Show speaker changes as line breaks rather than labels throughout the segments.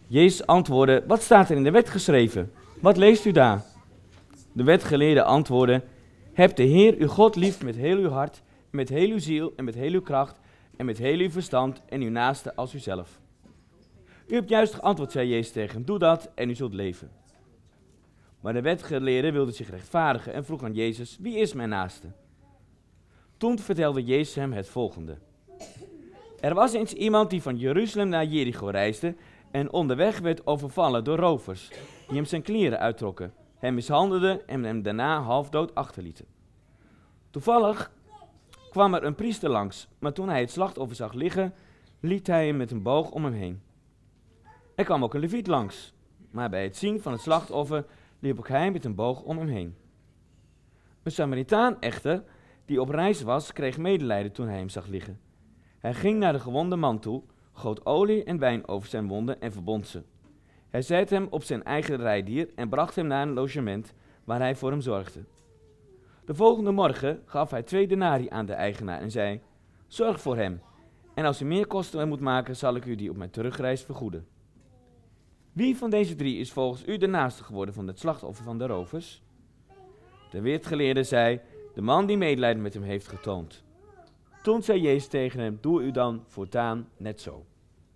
Jezus antwoordde, wat staat er in de wet geschreven? Wat leest u daar? De wetgeleerde antwoordde, heb de Heer uw God lief met heel uw hart, met heel uw ziel en met heel uw kracht en met heel uw verstand en uw naaste als uzelf. U hebt juist geantwoord, zei Jezus tegen hem, doe dat en u zult leven. Maar de wetgeleerde wilde zich rechtvaardigen en vroeg aan Jezus, wie is mijn naaste? Toen vertelde Jezus hem het volgende. Er was eens iemand die van Jeruzalem naar Jericho reisde en onderweg werd overvallen door rovers, die hem zijn kleren uittrokken, hem mishandelden en hem daarna halfdood achterlieten. Toevallig kwam er een priester langs, maar toen hij het slachtoffer zag liggen, liet hij hem met een boog om hem heen. Er kwam ook een leviet langs, maar bij het zien van het slachtoffer liep ook hij met een boog om hem heen. Een Samaritaan echter, die op reis was, kreeg medelijden toen hij hem zag liggen. Hij ging naar de gewonde man toe, goot olie en wijn over zijn wonden en verbond ze. Hij zette hem op zijn eigen rijdier en bracht hem naar een logement waar hij voor hem zorgde. De volgende morgen gaf hij 2 denarii aan de eigenaar en zei, zorg voor hem, en als u meer kosten moet maken, zal ik u die op mijn terugreis vergoeden. Wie van deze 3 is volgens u de naaste geworden van het slachtoffer van de rovers? De wetgeleerde zei, de man die medelijden met hem heeft getoond. Toen zei Jezus tegen hem, doe u dan voortaan net zo.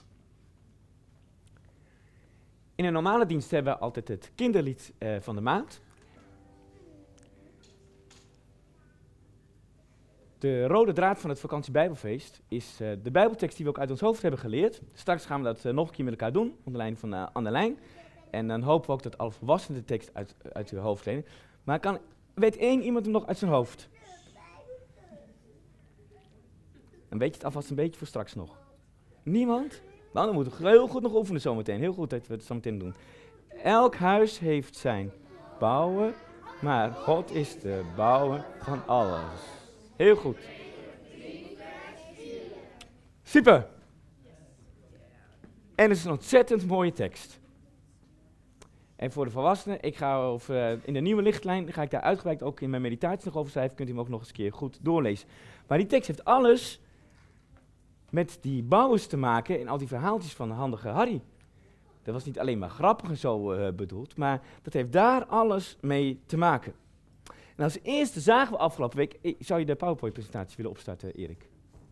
In een normale dienst hebben we altijd het kinderlied van de maand. De rode draad van het vakantiebijbelfeest is de bijbeltekst die we ook uit ons hoofd hebben geleerd. Straks gaan we dat nog een keer met elkaar doen, onder leiding van Annelijn. En dan hopen we ook dat alle volwassenen de tekst uit uw hoofd lenen. Maar weet één iemand hem nog uit zijn hoofd? Dan weet je het alvast een beetje voor straks nog. Niemand? Nou, dan moeten we heel goed nog oefenen zometeen. Heel goed dat we het zometeen doen. Elk huis heeft zijn bouwer, maar God is de bouwer van alles. Heel goed. Super. En het is een ontzettend mooie tekst. En voor de volwassenen, ik ga in de nieuwe lichtlijn, ga ik daar uitgebreid ook in mijn meditatie nog over schrijven, kunt u hem ook nog eens een keer goed doorlezen. Maar die tekst heeft alles met die bouwers te maken en al die verhaaltjes van de handige Harry. Dat was niet alleen maar grappig en zo bedoeld, maar dat heeft daar alles mee te maken. En als eerste zagen we afgelopen week, zou je de PowerPoint-presentatie willen opstarten, Erik?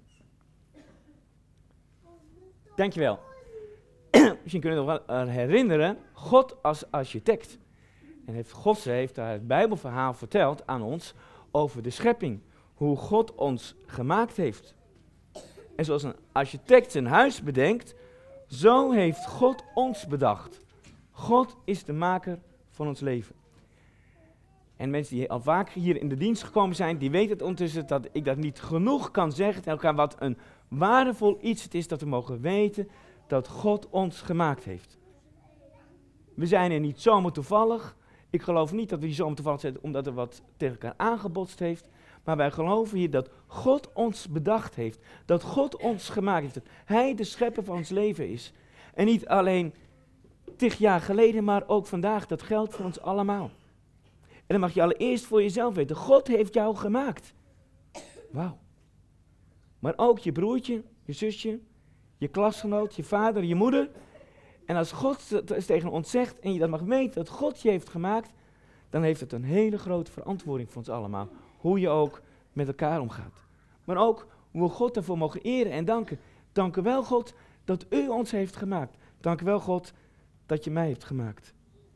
Dankjewel. Misschien kunnen we nog wel herinneren, God als architect. En God heeft daar het Bijbelverhaal verteld aan ons over de schepping. Hoe God ons gemaakt heeft. En zoals een architect zijn huis bedenkt, zo heeft God ons bedacht. God is de maker van ons leven. En mensen die al vaak hier in de dienst gekomen zijn, die weten het ondertussen dat ik dat niet genoeg kan zeggen tegen elkaar, wat een waardevol iets het is dat we mogen weten dat God ons gemaakt heeft. We zijn er niet zomaar toevallig. Ik geloof niet dat we hier zomaar toevallig zijn omdat er wat tegen elkaar aangebotst heeft. Maar wij geloven hier dat God ons bedacht heeft. Dat God ons gemaakt heeft. Dat Hij de schepper van ons leven is. En niet alleen 10 jaar geleden, maar ook vandaag. Dat geldt voor ons allemaal. En dan mag je allereerst voor jezelf weten. God heeft jou gemaakt. Wauw. Maar ook je broertje, je zusje, je klasgenoot, je vader, je moeder. En als God tegen ons zegt en je dat mag weten dat God je heeft gemaakt, dan heeft het een hele grote verantwoording voor ons allemaal. Hoe je ook met elkaar omgaat. Maar ook hoe we God daarvoor mogen eren en danken. Dank u wel, God, dat u ons heeft gemaakt. Dank u wel, God, dat je mij hebt gemaakt.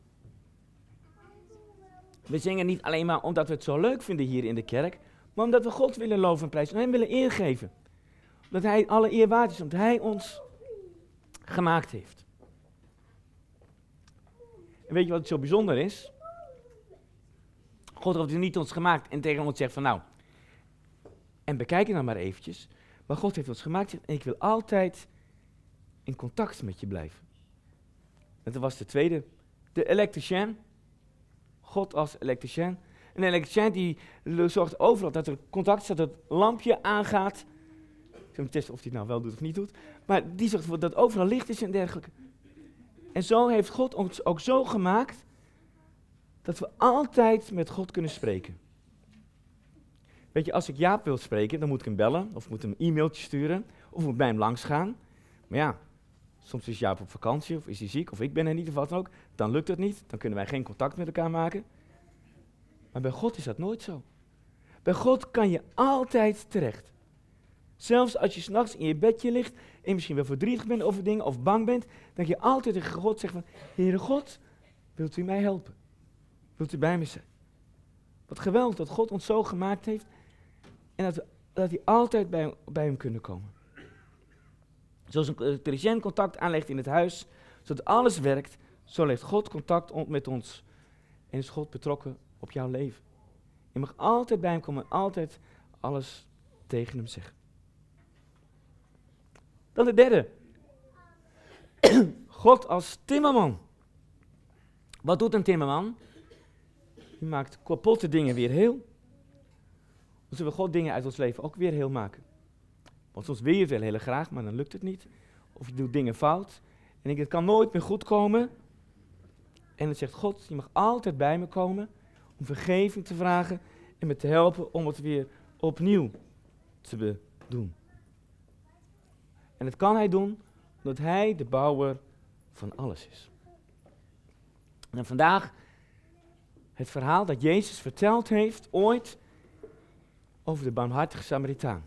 We zingen niet alleen maar omdat we het zo leuk vinden hier in de kerk, maar omdat we God willen loven en prijzen en hem willen eer geven. Omdat hij alle eer waard is, omdat hij ons gemaakt heeft. En weet je wat zo bijzonder is? God heeft niet ons gemaakt en tegen ons zegt van nou, en bekijk het nou maar eventjes. Maar God heeft ons gemaakt en ik wil altijd in contact met je blijven. En dat was de tweede, de elektricien. God als elektricien. Een elektricien die zorgt overal dat er contact is, dat het lampje aangaat. Ik zal testen of hij het nou wel doet of niet doet. Maar die zorgt ervoor dat overal licht is en dergelijke. En zo heeft God ons ook zo gemaakt dat we altijd met God kunnen spreken. Weet je, als ik Jaap wil spreken, dan moet ik hem bellen, of moet hem een e-mailtje sturen, of moet bij hem langs gaan. Maar ja, Soms is Jaap op vakantie, of is hij ziek, of ik ben er niet, of wat dan ook. Dan lukt het niet, dan kunnen wij geen contact met elkaar maken. Maar bij God is dat nooit zo. Bij God kan je altijd terecht. Zelfs als je 's nachts in je bedje ligt en misschien wel verdrietig bent over dingen of bang bent, dan kan je altijd tegen God zeggen van, Heere God, wilt u mij helpen? Wilt u bij me zijn? Wat geweldig dat God ons zo gemaakt heeft en dat hij altijd bij hem kunnen komen. Zoals een elektricien contact aanlegt in het huis, zodat alles werkt, zo legt God contact met ons en is God betrokken op jouw leven. Je mag altijd bij hem komen en altijd alles tegen hem zeggen. Dan de derde. God als timmerman. Wat doet een timmerman? Die maakt kapotte dingen weer heel. Dan zullen we God dingen uit ons leven ook weer heel maken. Want soms wil je het wel heel graag, maar dan lukt het niet. Of je doet dingen fout. En ik het kan nooit meer goed komen. En dan zegt God, je mag altijd bij me komen om vergeving te vragen en me te helpen om het weer opnieuw te doen. En dat kan hij doen omdat hij de bouwer van alles is. En vandaag het verhaal dat Jezus verteld heeft ooit over de barmhartige Samaritaan.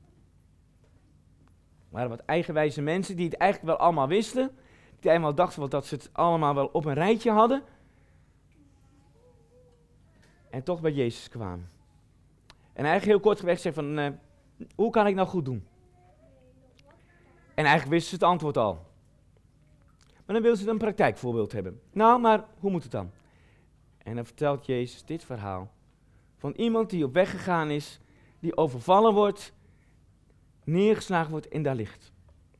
Er waren wat eigenwijze mensen die het eigenlijk wel allemaal wisten. Die eenmaal dachten wel dat ze het allemaal wel op een rijtje hadden. En toch bij Jezus kwamen. En eigenlijk heel kort gezegd zeggen van, hoe kan ik nou goed doen? En eigenlijk wisten ze het antwoord al. Maar dan wilden ze een praktijkvoorbeeld hebben. Nou, maar hoe moet het dan? En dan vertelt Jezus dit verhaal. Van iemand die op weg gegaan is, die overvallen wordt, neergeslagen wordt en daar ligt.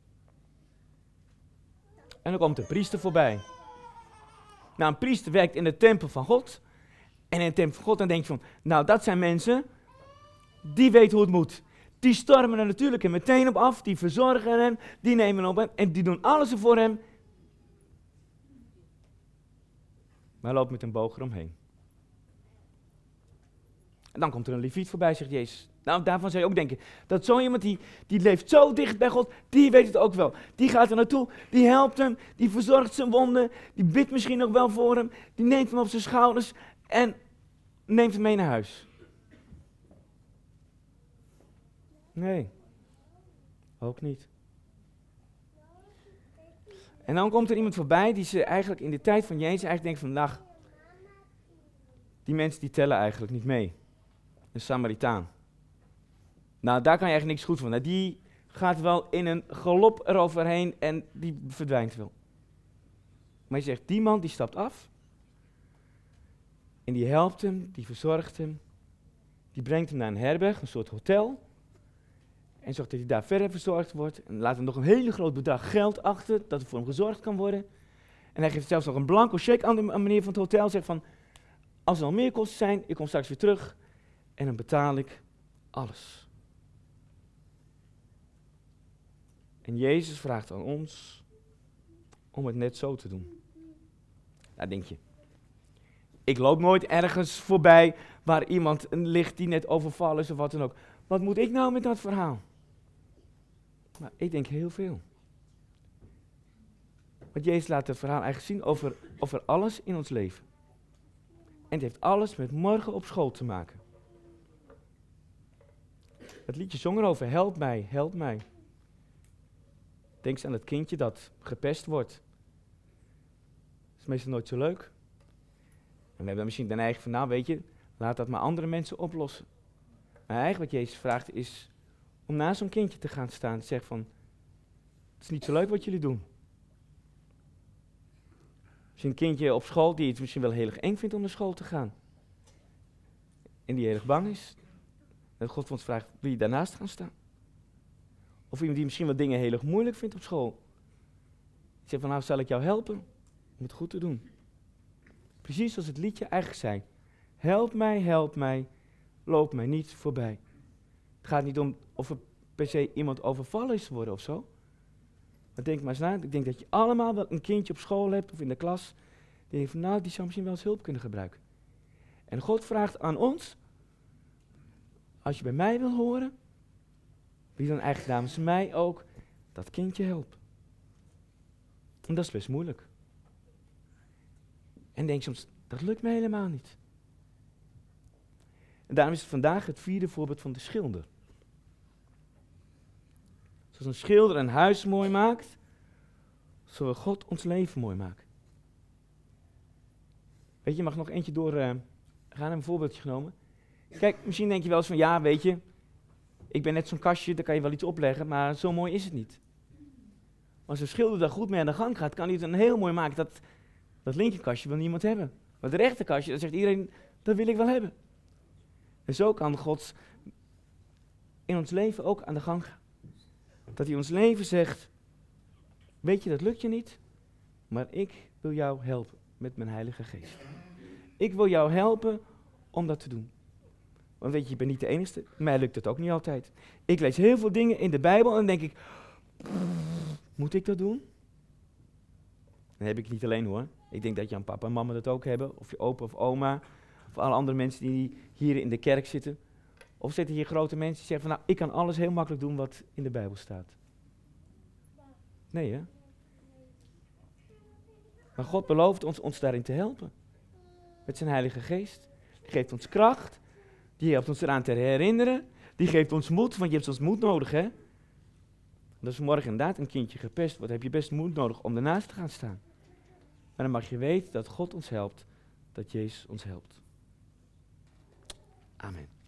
En dan komt de priester voorbij. Nou, een priester werkt in de tempel van God. En in de tempel van God, dan denk je van, nou dat zijn mensen, die weten hoe het moet. Die stormen er natuurlijk en meteen op af, die verzorgen hem, die nemen hem op hem en die doen alles voor hem. Maar hij loopt met een boog eromheen. En dan komt er een leviet voorbij, zegt Jezus. Nou, daarvan zou je ook denken, dat zo iemand die leeft zo dicht bij God, die weet het ook wel. Die gaat er naartoe, die helpt hem, die verzorgt zijn wonden, die bidt misschien nog wel voor hem, die neemt hem op zijn schouders en neemt hem mee naar huis. Nee, ook niet. En dan komt er iemand voorbij die ze eigenlijk in de tijd van Jezus eigenlijk denkt van, nou, die mensen die tellen eigenlijk niet mee. Een Samaritaan. Nou, daar kan je eigenlijk niks goed van. Nou, die gaat wel in een galop eroverheen en die verdwijnt wel. Maar je zegt, die man die stapt af. En die helpt hem, die verzorgt hem. Die brengt hem naar een herberg, een soort hotel. En zorgt dat hij daar verder verzorgd wordt. En laat hem nog een hele groot bedrag geld achter, dat er voor hem gezorgd kan worden. En hij geeft zelfs nog een blanco cheque aan de meneer van het hotel. Zegt van, als er al meer kosten zijn, ik kom straks weer terug. En dan betaal ik alles. En Jezus vraagt aan ons om het net zo te doen. Nou, denk je, ik loop nooit ergens voorbij waar iemand ligt die net overvallen is of wat dan ook. Wat moet ik nou met dat verhaal? Maar ik denk heel veel. Want Jezus laat het verhaal eigenlijk zien over alles in ons leven. En het heeft alles met morgen op school te maken. Het liedje zong erover, help mij, help mij. Denk eens aan het kindje dat gepest wordt. Dat is meestal nooit zo leuk. En we hebben misschien de neiging van, nou weet je, laat dat maar andere mensen oplossen. Maar eigenlijk wat Jezus vraagt is om naast zo'n kindje te gaan staan en te zeggen van, het is niet zo leuk wat jullie doen. Als je een kindje op school die het misschien wel heel erg eng vindt om naar school te gaan. En die heel erg bang is. Dat God van ons vraagt, wil je daarnaast gaan staan? Of iemand die misschien wat dingen heel erg moeilijk vindt op school. Die zegt van, nou zal ik jou helpen om het goed te doen. Precies zoals het liedje eigenlijk zei. Help mij, loop mij niet voorbij. Het gaat niet om of er per se iemand overvallen is geworden of zo. Maar denk maar eens na, ik denk dat je allemaal wel een kindje op school hebt of in de klas. Die denkt van, nou die zou misschien wel eens hulp kunnen gebruiken. En God vraagt aan ons, als je bij mij wil horen, wil je dan eigenlijk namens mij ook dat kindje helpen. En dat is best moeilijk. En denk soms, dat lukt me helemaal niet. En daarom is het vandaag het 4e voorbeeld van de schilder. Zoals een schilder een huis mooi maakt, zo wil God ons leven mooi maken. Weet je, je mag nog eentje doorgaan, een voorbeeldje genomen. Kijk, misschien denk je wel eens van, ja, weet je, ik ben net zo'n kastje, daar kan je wel iets opleggen, maar zo mooi is het niet. Als een schilder daar goed mee aan de gang gaat, kan hij het dan heel mooi maken. Dat linkerkastje wil niemand hebben. Maar het rechterkastje, dat zegt iedereen, dat wil ik wel hebben. En zo kan God in ons leven ook aan de gang gaan. Dat hij ons leven zegt, weet je, dat lukt je niet, maar ik wil jou helpen met mijn Heilige Geest. Ik wil jou helpen om dat te doen. Want weet je, je bent niet de enige, mij lukt het ook niet altijd. Ik lees heel veel dingen in de Bijbel en dan denk ik, moet ik dat doen? Dan heb ik het niet alleen hoor. Ik denk dat je papa en mama dat ook hebben, of je opa of oma, of alle andere mensen die hier in de kerk zitten. Of zitten hier grote mensen die zeggen van, nou, ik kan alles heel makkelijk doen wat in de Bijbel staat. Nee hè? Maar God belooft ons daarin te helpen. Met zijn Heilige Geest. Die geeft ons kracht. Die helpt ons eraan te herinneren. Die geeft ons moed, want je hebt soms moed nodig hè. En als morgen inderdaad een kindje gepest wordt, heb je best moed nodig om ernaast te gaan staan. Maar dan mag je weten dat God ons helpt, dat Jezus ons helpt. Amen.